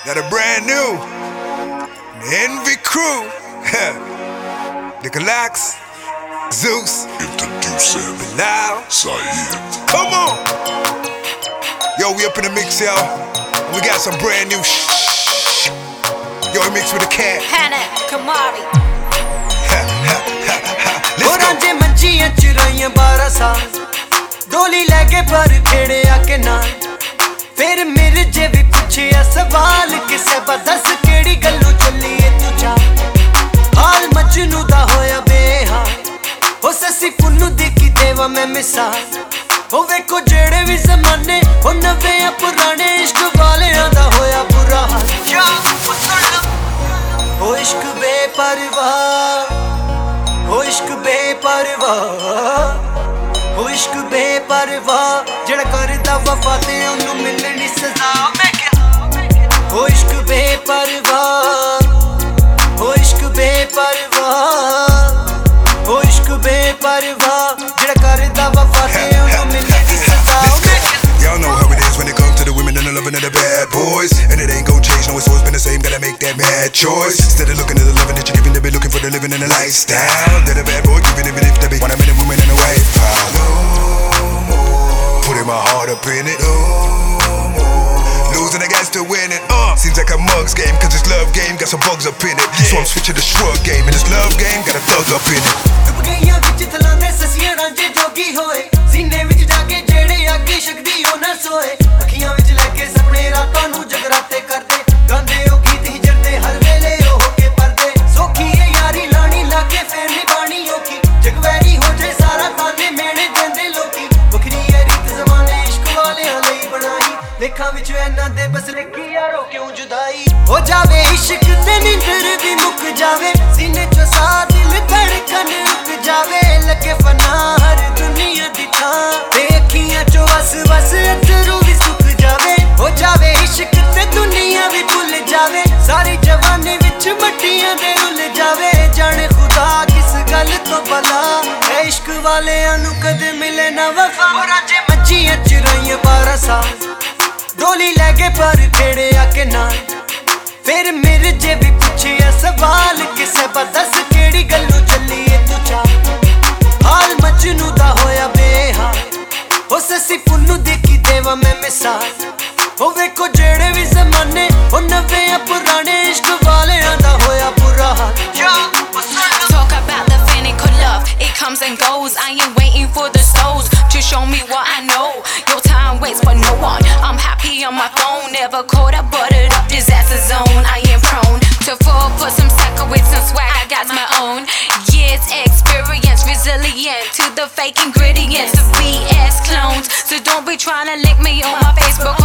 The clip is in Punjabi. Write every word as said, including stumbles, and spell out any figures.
Got a brand new Envy crew. Nicolaks, Zeus, Introducing Bilal, Saeed. Come on. Yo, we up in the mix, yo. We got some brand new sh. Yo, we mix with the cat. Hannah, Kamari. Let's go. ਮੰਜੀਆਂ ਚੁਰਾਈਆਂ ਬਾਰਾਂ ਸਾਲ ਡੋਲੀ ਲੈ ਕੇ ਪਰ ਖੇੜਿਆ ਕਿ ਨਾ ਫਿਰ ਮੇਰੇ ਜੇ ਵੀ ਪੁੱਛਿਆ ਸਵਾਲ ਕਿਸੇ ਬਦਸ ਕਿਹੜੀ ਗੱਲੋਂ ਚੱਲੀਏ ਤੂੰ ਜਾ ਹਾਲ ਮਜਨੂ ਦਾ ਹੋਇਆ ਬੇਹਾਲ ਹੋ ਸੱਸੀ ਪੁੰਨੂ ਦੇਖੀ ਦੇਵਾ ਮੈਂ ਮਿਸਾਲ ਹੋ ਵੇਖੋ ਜਿਹੜੇ ਵੀ ਜ਼ਮਾਨੇ ਹੋ ਨਵੇਂ ਆ ਪੁਰਾਣੇ ਇਸ਼ਕ ਵਾਲਿਆਂ ਦਾ ਹੋਇਆ ਬੁਰਾ ਹਾਲ ਹੋ ਇਸ਼ਕ ਬੇਪਰਵਾਹ ਹੋ ਇਸ਼ਕ ਬੇਪਰਵਾਹ ਹੋ ਇਸ਼ਕ ਬੇਪਰਵਾਹ ਜਿਹੜਾ ਕਰਦਾ ਵਫਾ ਤੇ ਉਹਨੂੰ ਮਿਲਣੀ ਸਜ਼ਾ ਮੈਂ ਕਿਹਾ ਹੋ ਇਸ਼ਕ ਬੇਪਰਵਾਹ ਹੋ ਇਸ਼ਕ ਬੇਪਰਵਾਹ ਹੋ ਇਸ਼ਕ ਬੇਪਰਵਾਹ ਜਿਹੜਾ ਕਰਦਾ ਵਫਾ ਤੇ ਉਹਨੂੰ ਮਿਲਣੀ ਸਜ਼ਾ ਮੈਂ ਕਿਹਾ Y'all know how it is when it comes to the women and the loving of the bad boys. And it ain't gon' change, no, it's always been the same. Gotta make that mad choice. Instead of looking at the loving that you're giving, they be looking for the living and the lifestyle. They're the bad boy giving even if they be one a minute women in the white pile. No more putting my heart up in it. No more losing, I got to win it. Uh, seems like a mugs game, cause this love game got some bugs up in it. Yeah. So I'm switching the shrug game, and this love game got a thug up in it. ਡੁੱਬ ਗਈਆਂ ਵਿੱਚ ਥਲਾਂਦੇ ਸਸੀਆਂ ਰਾਂਝੇ ਜੋਗੀ ਹੋਏ ਸੀਨੇ ਵਿੱਚ ਜਾ ਕੇ ਜਿਹੜੇ ਅੱਗੇ ਸ਼ਕਦੀ ਉਹ ਨਾ ਸੋਏ ਅੱਖੀਆਂ ਵਿੱਚ ਲੈ ਕੇ ਸੁਪਨੇ ਰਾਤਾਂ ਨੂੰ ਜਗਰਾਤੇ ਕਰਦੇ ਗਾਉਂਦੇ ਉਹ ਗੀਤ ਹੀ ਜਰਦੇ ਹਰ ਵੇਲੇ ਉਹ ਹੋ ਕੇ ਪਰਦੇ ਸੋਖੀ ਏ ਯਾਰੀ ਲਾਣੀ ਲਾ ਕੇ ਫੇਰ ਨਹੀਂ ਬਾਣੀ ਔਖੀ ਜਗਵੈਰੀ ਹੋ ਜੇ ਸਾਰਾ ਤਾਨੇ ਮੇਣੇ ਦਿੰਦੇ ਲੋਕੀ ਵੱਖਰੀ ਏ ਰੀਤ ਜ਼ਮਾਨੇ ਇਸ਼ਕ ਵਾਲਿਆਂ ਲਈ ਬਣਾਈ ਵੇਖਾਂ ਵਿੱਚ ਇਹਨਾਂ ਦੇ ਬਸ ਲਿਖੀ ਯਾਰੋ ਕਿਉਂ ਜੁਦਾਈ ਹੋ ਜਾਵੇ ਇਸ਼ਕ ਤੇ ਨਿੰਦਰ ਵੀ ਮੁੱਕ ਜਾਵੇ ਸੀਨੇ ਚੋਂ ਸਾਹ ਦਿਲ ਧੜਕਣ ਰੁਕ ਜਾਵੇ ਲੱਗੇ ਫਨਾ ਹਰ ਦੁਨੀਆ ਦੀ ਥਾਂ ਤੇ ਅੱਖੀਆਂ ਚੋਂ ਵਸ ਵਸ ਅਥਰੂ ਵੀ ਸੁੱਕ ਜਾਵੇ ਹੋ ਜਾਵੇ ਇਸ਼ਕ ਤੇ ਦੁਨੀਆ ਵੀ ਭੁੱਲ ਜਾਵੇ ਸਾਰੀ ਜਵਾਨੀ ਵਿੱਚ ਮੱਟੀਆਂ ਦੇ ਰੁੱਲ ਜਾਵੇ ਜਾਣੇ ਖੁਦਾ ਕਿਸ ਗੱਲ ਤੋਂ ਭਲਾ ਐ ਇਸ਼ਕ ਵਾਲਿਆਂ ਨੂੰ ਕਦੇ ਮਿਲੇ ਨਾ ਵਫਾ ਹੋ ਰਾਜੇ ਮੱਝੀਆਂ ਚੁਰਾਈਆਂ ਬਾਰਾਂ ਸਾਲ ਡੋਲੀ ਲੈ ਕੇ ਪਰ ਖੇੜਿਆ ਕਿ ਨਾ ਫਿਰ ਮੇਰੇ ਜੇ ਵੀ ਪੁੱਛਿਆ ਸਵਾਲ ਕਿਸੇ ਬਦਸ ਕਿਹੜੀ ਗੱਲੋਂ ਚੱਲੀਏ ਤੂੰ ਜਾ ਹਾਲ ਮਜਨੂ ਦਾ ਹੋਇਆ ਬੇਹਾਲ ਹੋ ਸੱਸੀ ਪੁੰਨੂ ਦੇਖੀ ਦੇਵਾ ਮੈਂ ਮਿਸਾਲ ਹੋ ਵੇਖੋ ਜਿਹੜੇ ਵੀ ਜ਼ਮਾਨੇ ਹੋ ਨਵੇਂ ਆ ਪੁਰਾਣੇ ਇਸ਼ਕ ਵਾਲਿਆਂ ਦਾ ਹੋਇਆ ਬੁਰਾ ਹਾਲ Talk about the finical love, it comes and goes. I ain't waiting for the souls to show me what I know. Your time waits for no one. I'm happy on my phone, never caught up, buttered up, disaster zone. I am prone to fall for some sucker with some swag. I got my own years experience, resilient to the fake ingredients, the B S clones. So don't be trying to link me on my Facebook